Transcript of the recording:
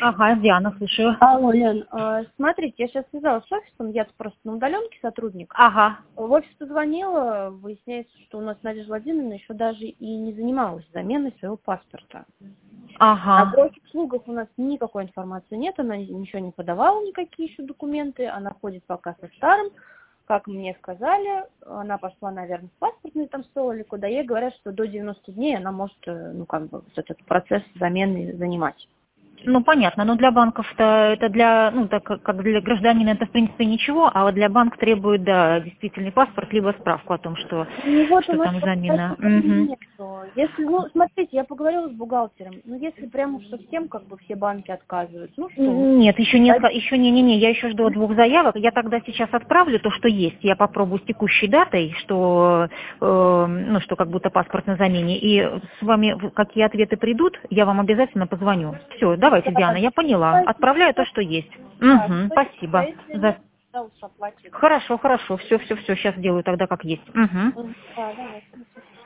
Ага, Диана, слушаю. Алло, Лен, смотрите, я сейчас связалась с офисом, я просто на удаленке сотрудник. Ага. В офис позвонила, выясняется, что у нас Надежда Владимировна еще даже и не занималась заменой своего паспорта. О Ага. госуслугах у нас никакой информации нет, она ничего не подавала, никакие еще документы, она ходит пока со старым. Как мне сказали, она пошла, наверное, в паспортный там стол или куда, ей говорят, что до 90 дней она может, вот этот процесс замены занимать. Ну, понятно, но для банков-то это для, так как для гражданина это, в принципе, ничего, а вот для банка требует, да, действительный паспорт, либо справку о том, что Вот у нас там замена. нету. Если, смотрите, я поговорила с бухгалтером, если прям уж совсем все банки отказывают, что? Нет, еще не, я еще жду 2 заявок. Я тогда сейчас отправлю то, что есть. Я попробую с текущей датой, что как будто паспорт на замене. И с вами какие ответы придут, я вам обязательно позвоню. Все, давайте, Диана, я поняла. Отправляю то, что есть. Спасибо. Хорошо, все, сейчас сделаю тогда как есть. Да, давай.